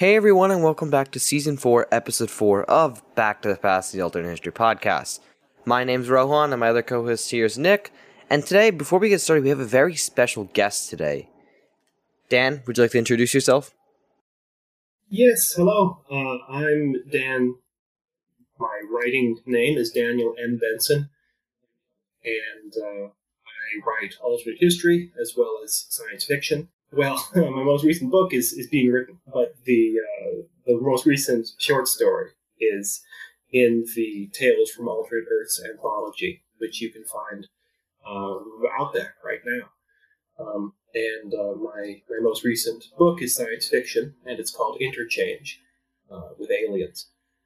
Hey everyone, and welcome back to Season 4, Episode 4 of Back to the Past, the Alternate History Podcast. My name's Rohan, and my other co-host here is Nick, and today, before we get started, we have a very special guest today. Dan, would you like to introduce yourself? Yes, hello. I'm Dan. My writing name is Daniel M. Benson, and I write alternate history as well as science fiction. Well, my most recent book is being written, but the most recent short story is in the Tales from Alternate Earths anthology, which you can find out there right now. My most recent book is science fiction, and it's called Interchange with Aliens.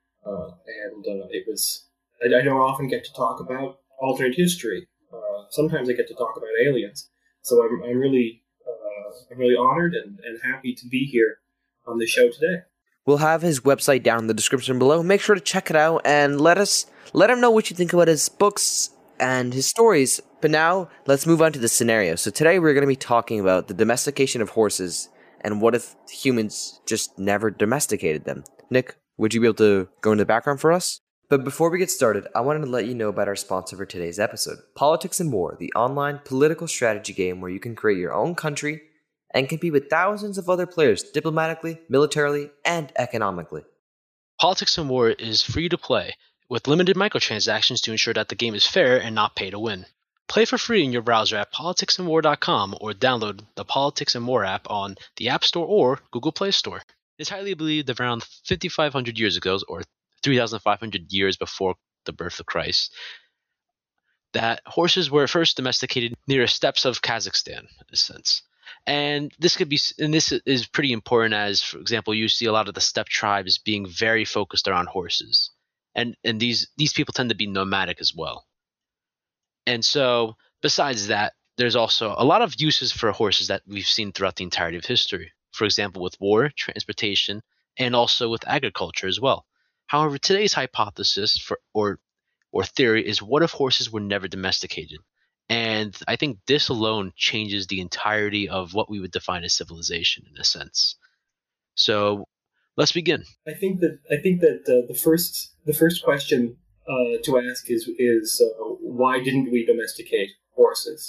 I don't often get to talk about alternate history. Sometimes I get to talk about aliens. So I'm really honored and happy to be here on the show today. We'll have his website down in the description below. Make sure to check it out and let him know what you think about his books and his stories. But now, let's move on to the scenario. So today we're going to be talking about the domestication of horses and what if humans just never domesticated them. Nick, would you be able to go into the background for us? But before we get started, I wanted to let you know about our sponsor for today's episode, Politics and War, the online political strategy game where you can create your own country and compete with thousands of other players diplomatically, militarily, and economically. Politics and War is free to play, with limited microtransactions to ensure that the game is fair and not pay to win. Play for free in your browser at politicsandwar.com or download the Politics and War app on the App Store or Google Play Store. It's highly believed that around 5,500 years ago, or 3,500 years before the birth of Christ, that horses were first domesticated near the steppes of Kazakhstan, in a sense. And this is pretty important, as, for example, you see a lot of the steppe tribes being very focused around horses. And these people tend to be nomadic as well. And so, besides that, there's also a lot of uses for horses that we've seen throughout the entirety of history. For example, with war, transportation, and also with agriculture as well. However, today's hypothesis or theory is, what if horses were never domesticated? And I think this alone changes the entirety of what we would define as civilization, in a sense. So let's begin. I think that the first question to ask is why didn't we domesticate horses?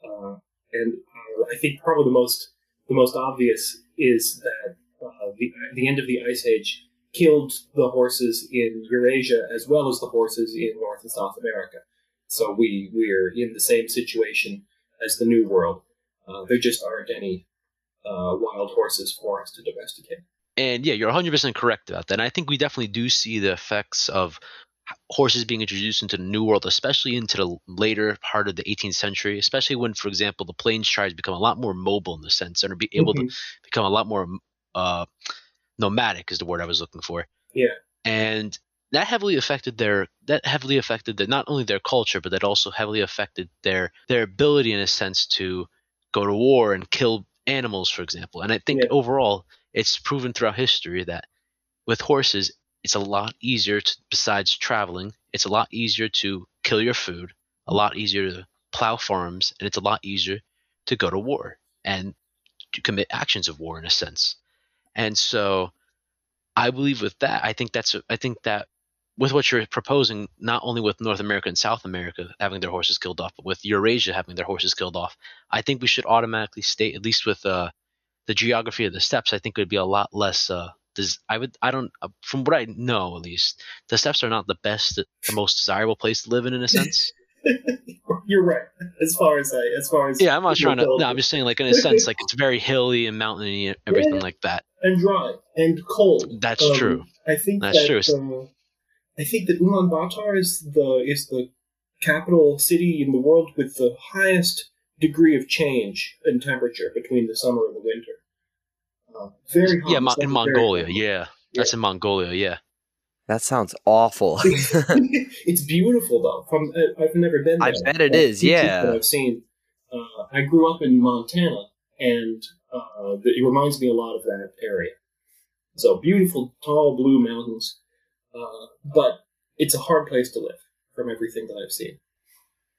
I think probably the most obvious is that the end of the Ice Age killed the horses in Eurasia as well as the horses in North and South America. So we're in the same situation as the New World. There just aren't any wild horses for us to domesticate. And yeah, you're 100% correct about that. And I think we definitely do see the effects of horses being introduced into the New World, especially into the later part of the 18th century, especially when, for example, the Plains tribes become a lot more mobile in the sense and are able to become a lot more nomadic is the word I was looking for. Yeah. And that heavily affected not only their culture, but that also heavily affected their ability, in a sense, to go to war and kill animals, for example. And I think overall, it's proven throughout history that with horses, it's a lot easier to, besides traveling, it's a lot easier to kill your food, a lot easier to plow farms, and it's a lot easier to go to war and to commit actions of war, in a sense. And so I believe with that, I think that with what you're proposing, not only with North America and South America having their horses killed off, but with Eurasia having their horses killed off, I think we should automatically state, at least with the geography of the steppes, I think it would be a lot less. From what I know, at least, the steppes are not the most desirable place to live in a sense. You're right. As far as yeah, I'm not trying to. No, I'm just saying, like, in a sense, like, it's very hilly and mountainy, and everything like that, and dry and cold. That's true. I think that's true. I think that Ulaanbaatar is the capital city in the world with the highest degree of change in temperature between the summer and the winter. Very hot. Yeah, in Mongolia. Yeah, that's in Mongolia. Yeah. That sounds awful. It's beautiful, though. I've never been there. I bet it is, yeah. That I've seen. I grew up in Montana, and it reminds me a lot of that area. So beautiful, tall, blue mountains. But it's a hard place to live, from everything that I've seen.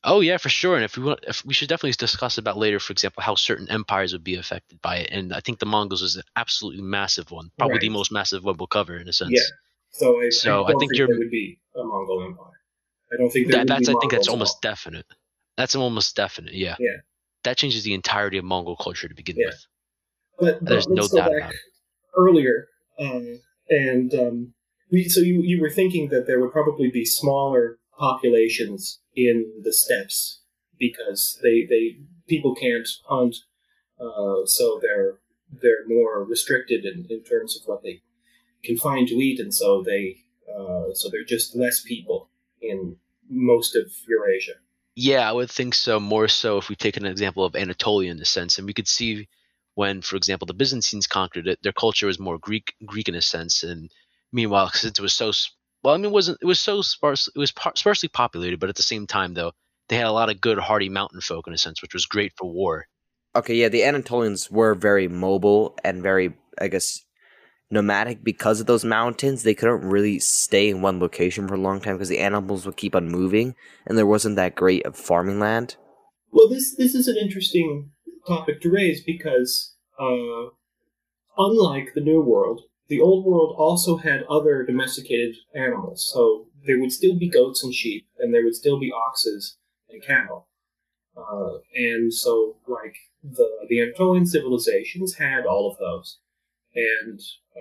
Oh yeah, for sure. And if we should definitely discuss about later, for example, how certain empires would be affected by it. And I think the Mongols is an absolutely massive one, probably the Right. most massive one we'll cover in a Yeah. sense. So I So I don't think think there would be a Mongol Empire. I don't think there would be I think that's Mongols at almost all. definite. That's almost definite. Yeah, Yeah. that changes the entirety of Mongol culture to begin Yeah. with. But There's no let's go doubt back about it. earlier, and so you were thinking that there would probably be smaller populations in the steppes because they people can't hunt, so they're more restricted in terms of what they can find to eat, and so they're just less people in most of Eurasia. Yeah, I would think so. More so if we take an example of Anatolia in a sense, and we could see when, for example, the Byzantines conquered it, their culture was more Greek in a sense, and meanwhile, since it was so well, I mean, it was so sparse, it was sparsely populated, but at the same time, though, they had a lot of good, hardy mountain folk in a sense, which was great for war. Okay, yeah, the Anatolians were very mobile and very, I guess, nomadic because of those mountains. They couldn't really stay in one location for a long time because the animals would keep on moving, and there wasn't that great of farming land. Well, this is an interesting topic to raise because unlike the New World, the Old World also had other domesticated animals. So there would still be goats and sheep, and there would still be oxes and cattle. And so, like, the Anatolian civilizations had all of those. And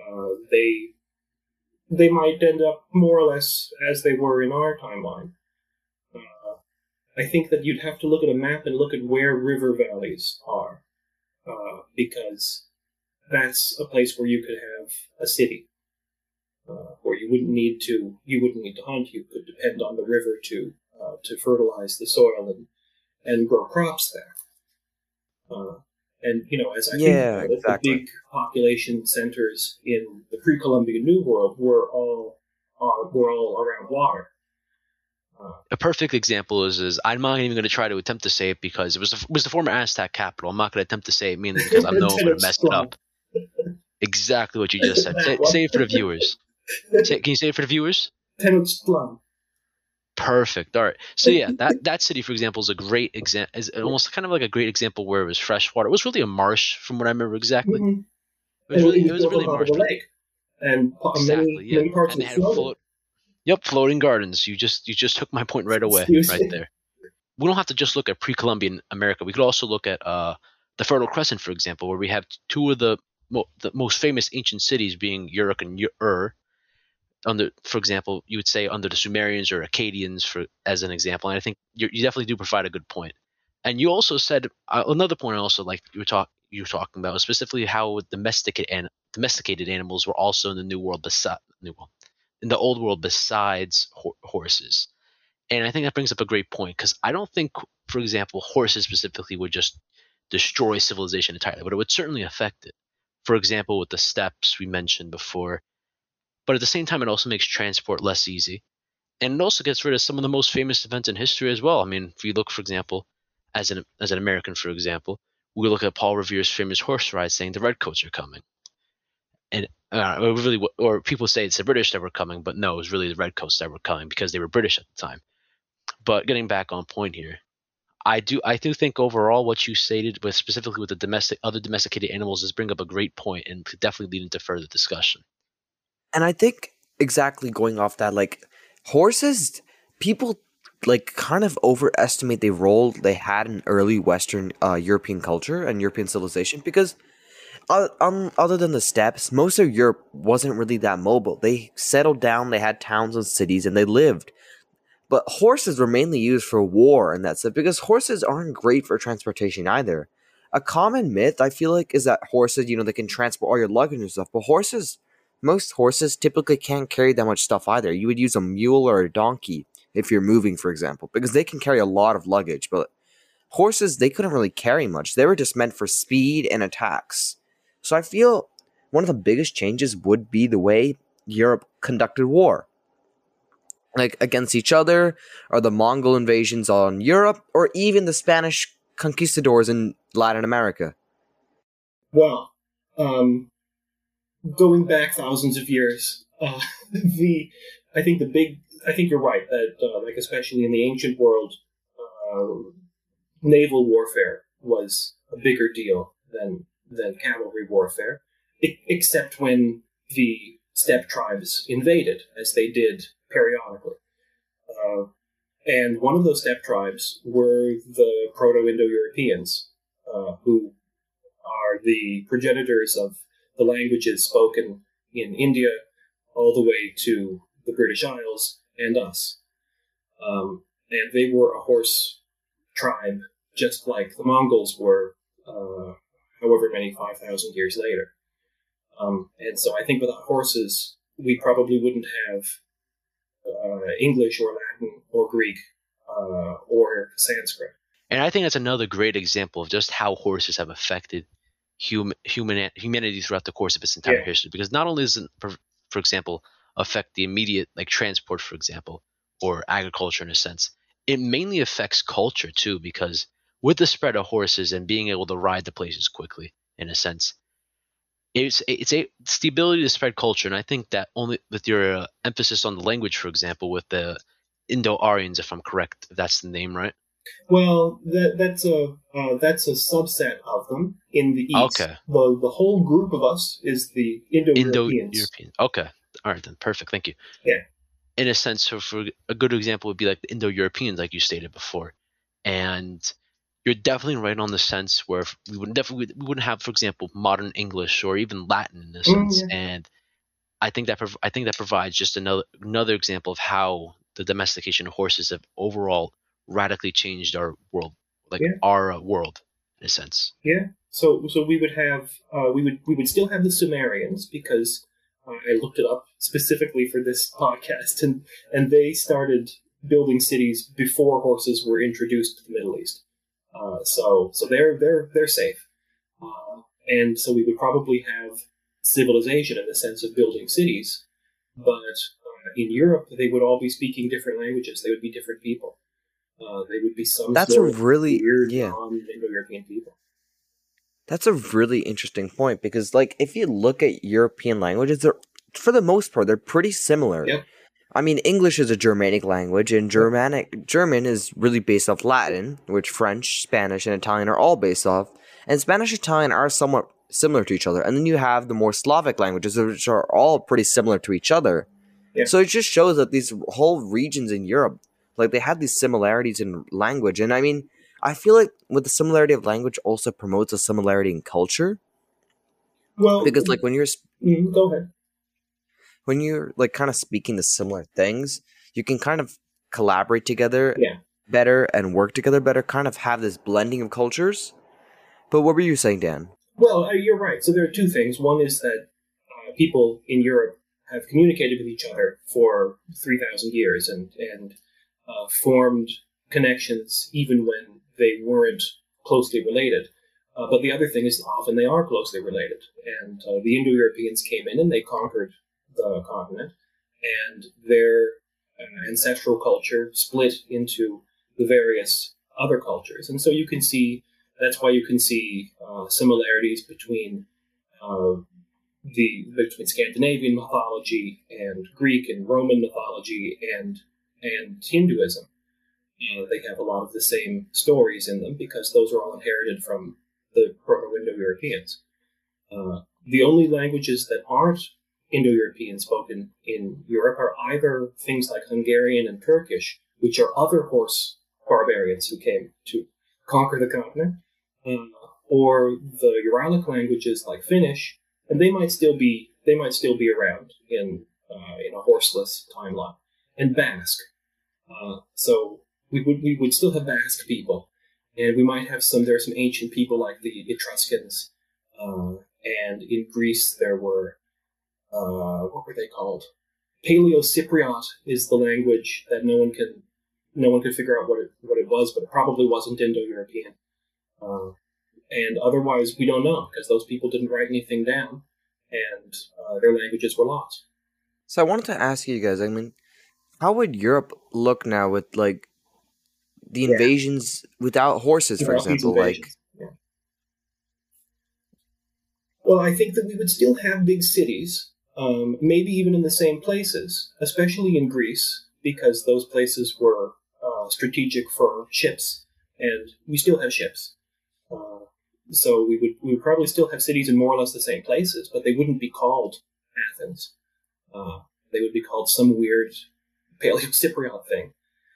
they might end up more or less as they were in our timeline. I think that you'd have to look at a map and look at where river valleys are, because that's a place where you could have a city, where you wouldn't need to hunt. You could depend on the river to fertilize the soil and grow crops there. And as I think Yeah, about it, the exactly. big population centers in the pre-Columbian New World were all around water. A perfect example is I'm not even going to try to attempt to say it because it was the former Aztec capital. I'm not going to attempt to say it mainly because I know I'm going to mess it Tenochtitlan. up. Exactly what you just said. That one. Say it for the viewers. Can you say it for the viewers? Tenochtitlan. Perfect. All right. So yeah, that city, for example, is a great example. Is almost kind of like a great example where it was fresh water. It was really a marsh, from what I remember exactly. Mm-hmm. It And it it was was built on really a top of marsh. a But lake, and exactly, yeah. many parts And of they it had floated. floating gardens. You just took my point right away, Excuse right me. there. We don't have to just look at pre-Columbian America. We could also look at the Fertile Crescent, for example, where we have two of the most famous ancient cities being Uruk and Ur. For example, you would say under the Sumerians or Akkadians, for as an example. And I think you definitely do provide a good point. And you also said another point. Also, like you were talking about specifically how domesticated animals were also in the New World, in the Old World, besides horses. And I think that brings up a great point because I don't think, for example, horses specifically would just destroy civilization entirely, but it would certainly affect it. For example, with the steppes we mentioned before. But at the same time, it also makes transport less easy. And it also gets rid of some of the most famous events in history as well. I mean, if you look, for example, as an American, for example, we look at Paul Revere's famous horse ride saying the Redcoats are coming. And or people say it's the British that were coming, but no, it was really the Redcoats that were coming because they were British at the time. But getting back on point here, I do think overall what you stated, with specifically with the other domesticated animals, does bring up a great point and could definitely lead into further discussion. And I think exactly going off that, like horses, people like kind of overestimate the role they had in early Western European culture and European civilization because other than the steppes, most of Europe wasn't really that mobile. They settled down, they had towns and cities, and they lived. But horses were mainly used for war and that's it because horses aren't great for transportation either. A common myth I feel like is that horses, they can transport all your luggage and stuff, but most horses typically can't carry that much stuff either. You would use a mule or a donkey if you're moving, for example, because they can carry a lot of luggage, but horses, they couldn't really carry much. They were just meant for speed and attacks. So I feel one of the biggest changes would be the way Europe conducted war, like against each other, or the Mongol invasions on Europe, or even the Spanish conquistadors in Latin America. Well, um, going back thousands of years, the I think you're right that like especially in the ancient world, naval warfare was a bigger deal than cavalry warfare, except when the steppe tribes invaded, as they did periodically. And one of those steppe tribes were the Proto-Indo-Europeans, who are the progenitors of the languages spoken in India all the way to the British Isles and us. And they were a horse tribe, just like the Mongols were, however many 5,000 years later. And so I think without horses, we probably wouldn't have English or Latin or Greek or Sanskrit. And I think that's another great example of just how horses have affected humanity throughout the course of its entire history. Because not only does it, for example, affect the immediate, like transport, for example, or agriculture in a sense, it mainly affects culture too. Because with the spread of horses and being able to ride to places quickly, in a sense, it's the ability to spread culture. And I think that only with your emphasis on the language, for example, with the Indo-Aryans, if I'm correct, if that's the name, right? Well, that's a subset of them in the East. Okay. The whole group of us is the Indo-Europeans. Indo-European. Okay. All right, then. Perfect. Thank you. Yeah. In a sense, so for a good example would be like the Indo-Europeans, like you stated before. And you're definitely right on the sense where we wouldn't have, for example, modern English or even Latin in a sense. Yeah. And I think that provides just another example of how the domestication of horses have overall radically changed our world, our world in a sense. Yeah. So we would have we would still have the Sumerians, because I looked it up specifically for this podcast, and they started building cities before horses were introduced to the Middle East. So they're safe, and so we would probably have civilization in the sense of building cities, but in Europe they would all be speaking different languages. They would be different people. They would be some That's sort a really of weird yeah. non-Indo-European people. That's a really interesting point, because, like, if you look at European languages, they're, for the most part, they're pretty similar. Yep. I mean, English is a Germanic language, and German is really based off Latin, which French, Spanish, and Italian are all based off. And Spanish and Italian are somewhat similar to each other. And then you have the more Slavic languages, which are all pretty similar to each other. Yeah. So it just shows that these whole regions in Europe, like, they have these similarities in language. And I mean, I feel like with the similarity of language also promotes a similarity in culture. Well, Because, like, when you're go ahead. When you're, like, kind of speaking the similar things, you can kind of collaborate together better and work together better, kind of have this blending of cultures. But what were you saying, Dan? Well, you're right. So there are two things. One is that people in Europe have communicated with each other for 3,000 years and formed connections even when they weren't closely related. But the other thing is often they are closely related. And the Indo-Europeans came in and they conquered the continent, and their ancestral culture split into the various other cultures. And so you can see, that's why you can see similarities between between Scandinavian mythology and Greek and Roman mythology and Hinduism. They have a lot of the same stories in them because those are all inherited from the Proto-Indo-Europeans. The only languages that aren't Indo-European spoken in Europe are either things like Hungarian and Turkish, which are other horse barbarians who came to conquer the continent, or the Uralic languages like Finnish, and they might still be around in a horseless timeline, and Basque. So we would still have Basque people, and we might have there are some ancient people like the Etruscans, and in Greece there were what were they called? Paleo-Cypriot is the language that no one could figure out what it was, but it probably wasn't Indo-European. And otherwise, we don't know, because those people didn't write anything down, and their languages were lost. So I wanted to ask you guys, I mean, how would Europe look now with, like, the invasions without horses, for example? Well, I think that we would still have big cities, maybe even in the same places, especially in Greece, because those places were strategic for ships, and we still have ships. So we would probably still have cities in more or less the same places, but they wouldn't be called Athens. They would be called some weird Paleo-Cypriot thing.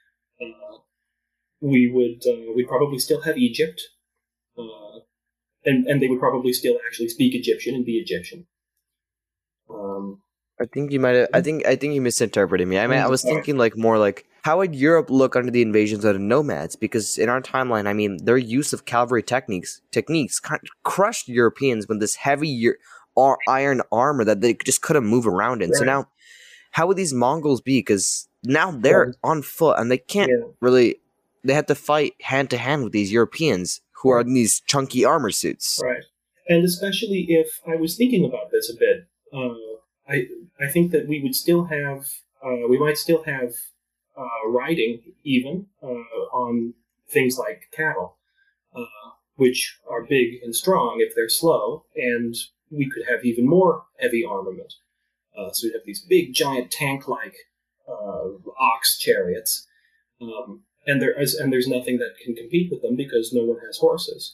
We'd probably still have Egypt, and they would probably still actually speak Egyptian and be Egyptian. I think you might have. I think you misinterpreted me. I mean, I was thinking like more like how would Europe look under the invasions of the nomads? Because in our timeline, I mean, their use of cavalry techniques crushed Europeans with this heavy iron armor that they just couldn't move around in. Right. So now, how would these Mongols be? Because now they're on foot and they can't really. They have to fight hand to hand with these Europeans who are in these chunky armor suits. Right, and especially if I was thinking about this a bit. I think that we would still have, we might still have riding even on things like cattle, which are big and strong if they're slow, and we could have even more heavy armament. So we'd have these big, giant tank-like ox chariots, and there's nothing that can compete with them because no one has horses.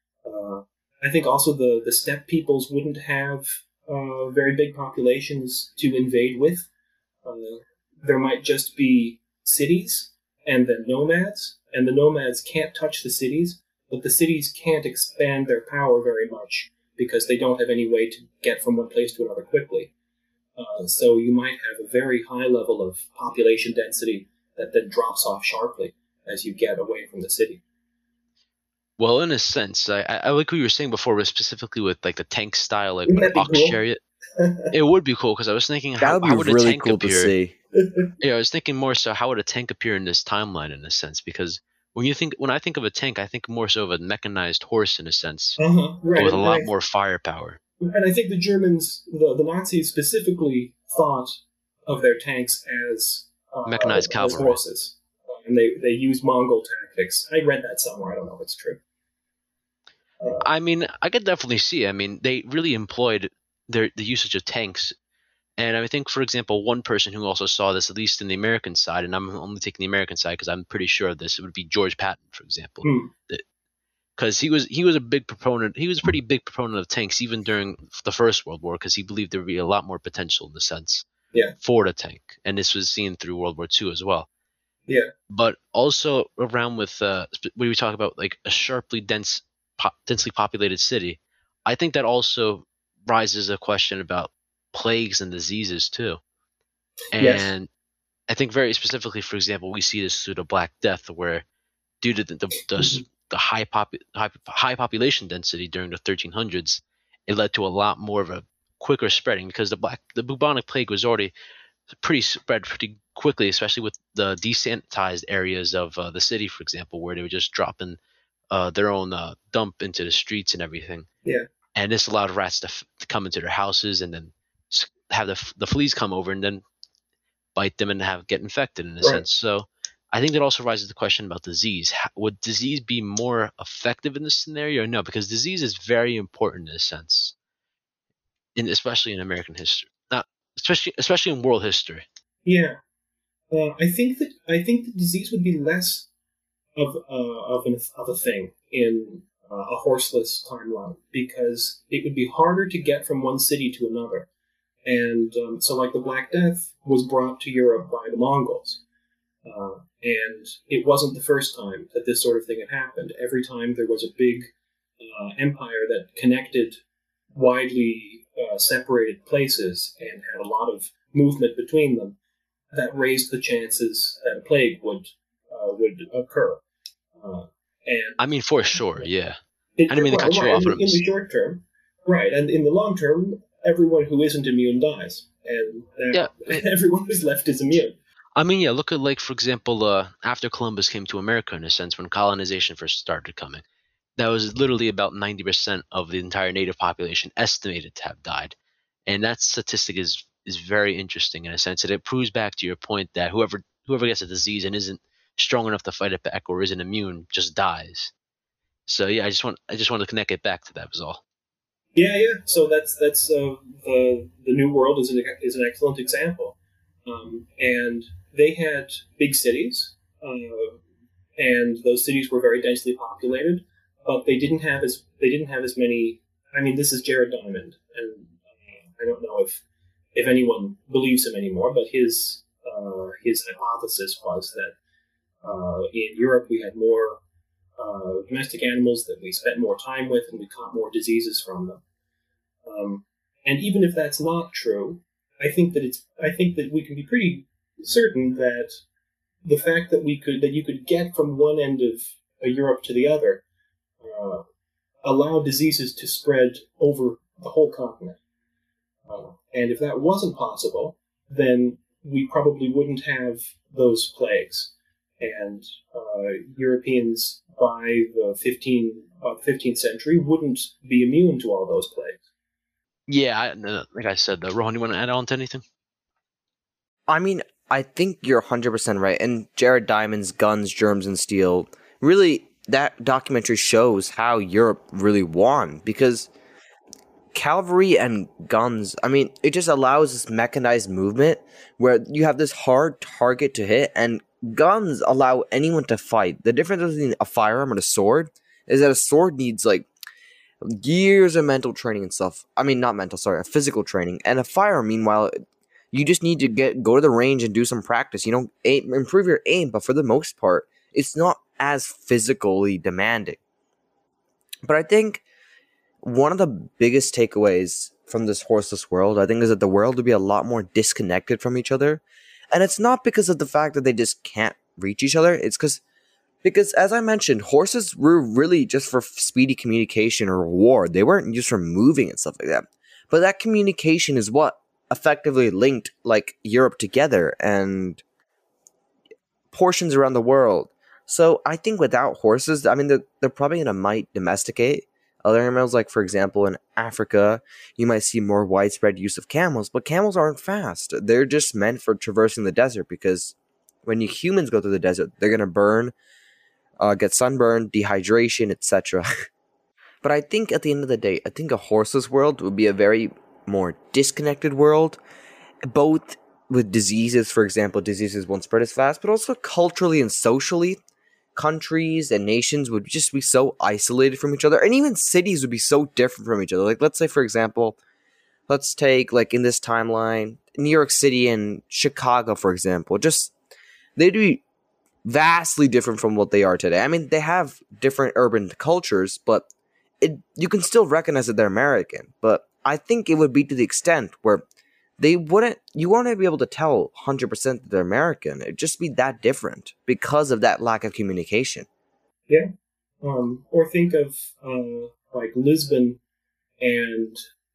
I think also the steppe peoples wouldn't have very big populations to invade with. There might just be cities and then nomads, and the nomads can't touch the cities, but the cities can't expand their power very much because they don't have any way to get from one place to another quickly. So you might have a very high level of population density that then drops off sharply as you get away from the city. Well, in a sense, I like what you were saying before, specifically with like the tank style, like ox chariot. It would be cool because I was thinking, how would a tank appear? To see. Yeah, I was thinking more so, how would a tank appear in this timeline, in a sense? Because when I think of a tank, I think more so of a mechanized horse, in a sense, right. With a lot more firepower. And I think the Germans, the Nazis specifically, thought of their tanks as mechanized cavalry, as horses, and they used Mongol tactics. I read that somewhere. I don't know if it's true. I mean, I could definitely see. I mean, they really employed the usage of tanks. And I think, for example, one person who also saw this, at least in the American side, and I'm only taking the American side because I'm pretty sure of this, it would be George Patton, for example. Because he was a big proponent. He was a pretty big proponent of tanks even during the First World War because he believed there would be a lot more potential in the sense for the tank. And this was seen through World War II as well. Yeah. But also around with when we talk about like a sharply densely populated city, I think that also raises a question about plagues and diseases too. And I think very specifically, for example, we see this through the Black Death, where due to the high population density during the 1300s, it led to a lot more of a quicker spreading because the bubonic plague was already spread pretty quickly, especially with the desanitized areas of the city, for example, where they would just drop in their own dump into the streets and everything. Yeah. And this allowed rats to come into their houses and then have the fleas come over and then bite them and get infected in a sense. So I think that also raises the question about disease. Would disease be more effective in this scenario or no? Because disease is very important in a sense, especially in American history, not especially in world history. Yeah, I think that disease would be less of a thing in a horseless timeline because it would be harder to get from one city to another. And so like the Black Death was brought to Europe by the Mongols. And it wasn't the first time that this sort of thing had happened. Every time there was a big empire that connected widely separated places and had a lot of movement between them, that raised the chances that a plague would occur. And I mean, for sure, yeah. I didn't mean to cut you off. In the short term, right, and in the long term, everyone who isn't immune dies, and everyone who's left is immune. I mean, yeah, look at, like, for example, after Columbus came to America, in a sense, when colonization first started coming, that was literally about 90% of the entire native population estimated to have died. And that statistic is very interesting in a sense that it proves back to your point that whoever gets a disease and isn't strong enough to fight it back or isn't immune just dies. So yeah, I just want to connect it back to that was all. Yeah. So that's the New World is an excellent example, and they had big cities, and those cities were very densely populated, but they didn't have as many. I mean, this is Jared Diamond, and I don't know if anyone believes him anymore, but his hypothesis was that in Europe we had more domestic animals that we spent more time with, and we caught more diseases from them. And even if that's not true, I think that we can be pretty certain that the fact that you could get from one end of Europe to the other allowed diseases to spread over the whole continent. And if that wasn't possible, then we probably wouldn't have those plagues. And Europeans by the 15th century wouldn't be immune to all those plagues. Yeah, like I said, Rohan, you want to add on to anything? I mean, I think you're 100% right. And Jared Diamond's Guns, Germs, and Steel, really, that documentary shows how Europe really won. Because cavalry and guns, I mean, it just allows this mechanized movement where you have this hard target to hit, and guns allow anyone to fight. The difference between a firearm and a sword is that a sword needs, like, years of mental training and stuff. I mean, not mental, sorry, physical training. And a firearm, meanwhile, you just need to go to the range and do some practice. You know, improve your aim, but for the most part, it's not as physically demanding. But I think one of the biggest takeaways from this horseless world, I think, is that the world would be a lot more disconnected from each other. And it's not because of the fact that they just can't reach each other. It's because, as I mentioned, horses were really just for speedy communication or war. They weren't just for moving and stuff like that. But that communication is what effectively linked, like, Europe together and portions around the world. So I think without horses, I mean, they're probably going to might domesticate other animals. Like, for example, in Africa, you might see more widespread use of camels, but camels aren't fast. They're just meant for traversing the desert, because when humans go through the desert, they're going to burn, get sunburned, dehydration, etc. But I think at the end of the day, I think a horseless world would be a very more disconnected world, both with diseases. For example, diseases won't spread as fast, but also culturally and socially. Countries and nations would just be so isolated from each other, and even cities would be so different from each other. Like, let's say, for example, let's take, like, in this timeline, New York City and Chicago, for example, just they'd be vastly different from what they are today. I mean, they have different urban cultures, but you can still recognize that they're American. But I think it would be to the extent where you wouldn't be able to tell 100% that they're American. It'd just be that different because of that lack of communication. Yeah. Or think of like Lisbon and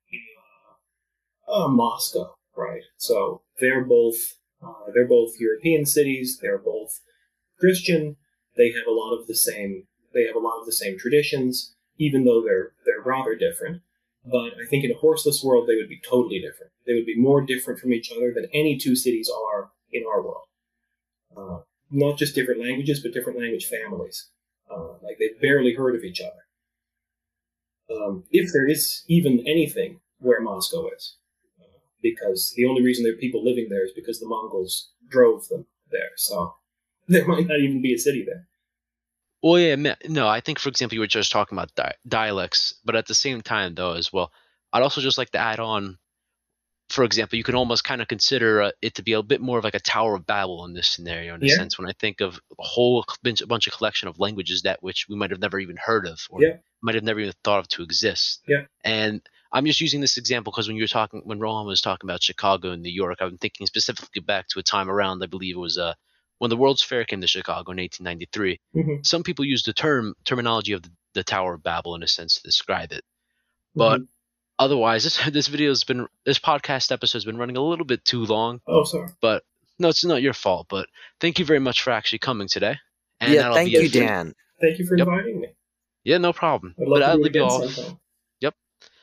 Moscow, right? So they're both European cities. They're both Christian. They have a lot of the same traditions, even though they're rather different. But I think in a horseless world, they would be totally different. They would be more different from each other than any two cities are in our world. Not just different languages, but different language families. Like, they've barely heard of each other. If there is even anything where Moscow is. Because the only reason there are people living there is because the Mongols drove them there. So there might not even be a city there. Well, yeah, no, I think, for example, you were just talking about dialects, but at the same time, though, as well, I'd also just like to add on, for example, you can almost kind of consider it to be a bit more of like a Tower of Babel in this scenario, in a sense, when I think of a whole bunch of collection of languages which we might have never even heard of, or might have never even thought of to exist. Yeah. And I'm just using this example because when Rohan was talking about Chicago and New York, I'm thinking specifically back to a time around, I believe it was when the World's Fair came to Chicago in 1893. Mm-hmm. Some people use the terminology of the Tower of Babel in a sense to describe it. But otherwise, this podcast episode has been running a little bit too long. Oh, sorry. But no, it's not your fault. But thank you very much for actually coming today. And yeah, thank you, Dan. Thank you for inviting me. Yeah, no problem. I'd love to I'll do it leave you again off. sometime. Yep.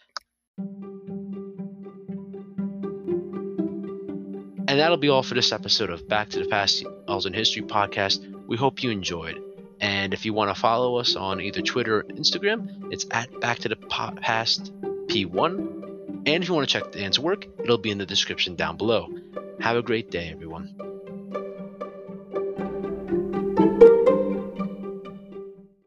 And that'll be all for this episode of Back to the Past Elves in History podcast. We hope you enjoyed. And if you want to follow us on either Twitter or Instagram, it's at Back to the Past P1. And if you want to check Dan's work, it'll be in the description down below. Have a great day, everyone.